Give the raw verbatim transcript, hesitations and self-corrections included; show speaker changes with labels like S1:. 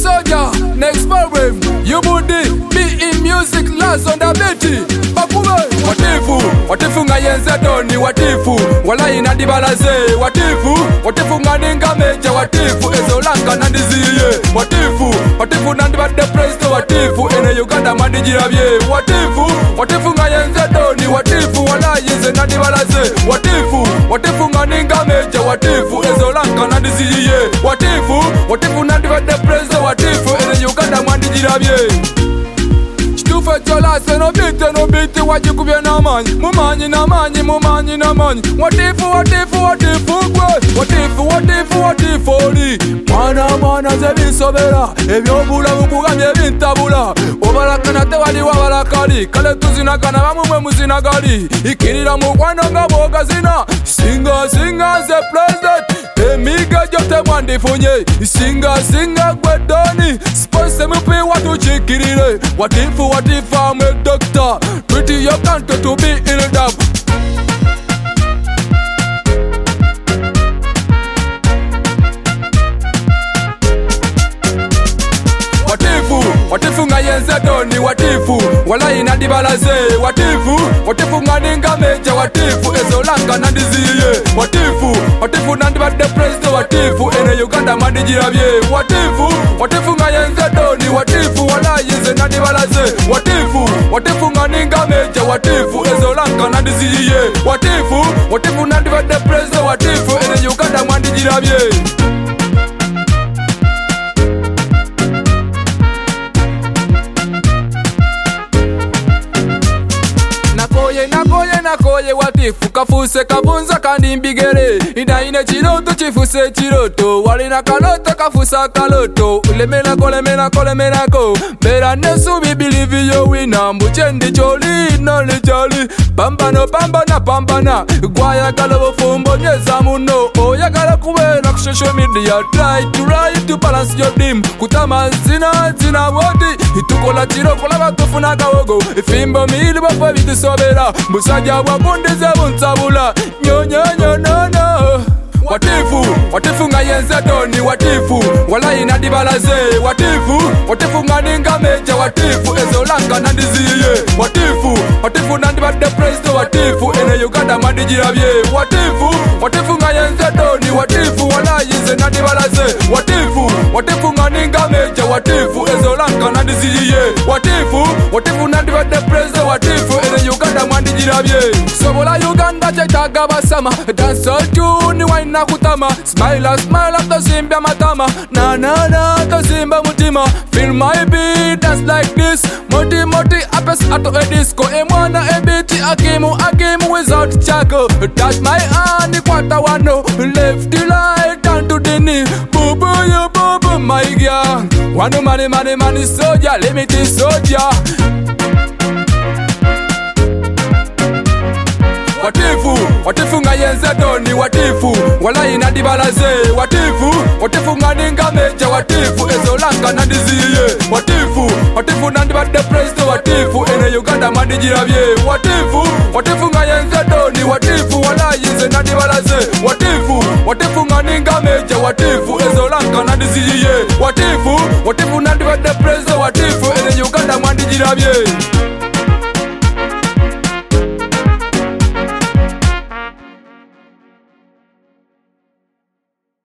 S1: soldier, next program. You budi be in music, last on the betty. Bakube, watifu, watifu nga yenze doni, watifu. Wala inadi balaze, watifu. Watifu nga ninga meja, watifu. Ezo lanka nandiziye, watifu. Watifu nandi bade presto, watifu. Ene Uganda mandi jirabye, watifu. Watifu nga yenze doni, watifu. Wala yenze nandi balaze, watifu. Watifu nga ninga meja, watifu. Ezo lanka nandiziye, watifu. Watifu nandi bade presto, watifu. Ene Uganda mandi jirabye. Chitufe chola se no bite no bite wajikubye namanyi mumanyi namanyi mumanyi namanyi watifu watifu watifu gwe watifu watifu watifu oli mwana mwana zebisobera ebyobulamu kugamye bintabula obalakana tewali wabalakali kale tuzinagana bamumwe muzinagali ikirira mukwano nga bwogazina singa singa ze president emiga jote mwandifunye singa singa gwe doni sponsor mupi watuchikirire watifu watifu I'm a doctor pretty your country to be in a dub watifu watifu nga yenze doni watifu wala inadi balaze watifu watifu nga ninga meja watifu ezo langa nandiziye watifu watifu nandi bade presto watifu ene Uganda mandi jirabye watifu watifu nga yenze doni watifu wala yenze nandi balaze watifu watifu nga ninga meja watifu ezo langa nandiziye watifu watifu nandi bade presto watifu ene Uganda mandi jirabye nakoye nakoye nakoye watifu kafuse kabunza kandi mbigere inaine chiroto chifuse chiroto walina kaloto kafusa kaloto ulemena kolemena kolemena ko bera nesu we believe you wina mbuchendi choli noli choli pambano pambana pambana gwaya kalobo fumbo nyeza muno oyagala kubera ku social media try to right to balance your dream kutama zina zina wodi itukola chiro kola batufuna kawogo ifimbo mili bafo bitisobera musajja wabundeze buntabula nyonyo no no watifu watifu nga yenze doni watifu wala inadi balaze watifu watifu nga ninga meja watifu ezo langa nandiziye watifu watifu nandi bade presto watifu ene Uganda mandi jirabye watifu watifu nga yenze doni watifu wala yenze nandi balaze watifu watifu nga ninga meja watifu ezo langa nandiziye watifu watifu nandi bade presto watifu ene Uganda mandi jirabye sobola Uganda chetaga basama dance tune wine nakutama smile smile after zimbya matama na na na to zimba mutima feel my beat dance like this moti moti apes ato a disco e mwana e biti akimu akimu without chako touch my hand kwata wano left the light down to the knee bubu you bubu my girl wano money money money soldier limited soldier watifu watifu nga yenze doni watifu wala inadi balaze watifu watifu nga ninga meja watifu ezo langa nandiziye watifu watifu nandi bade presto watifu ene Uganda mandi jirabye watifu watifu nga yenze doni watifu wala yenze nandi balaze watifu watifu nga ninga meja watifu ezo langa nandiziye watifu watifu nandi bade presto watifu ene Uganda mandi jirabye